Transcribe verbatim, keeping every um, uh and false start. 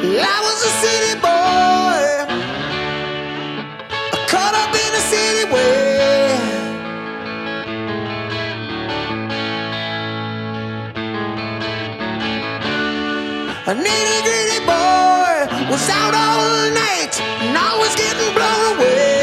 I was a city boy, caught up in the city way. A nitty gritty boy was out all night and always getting blown away.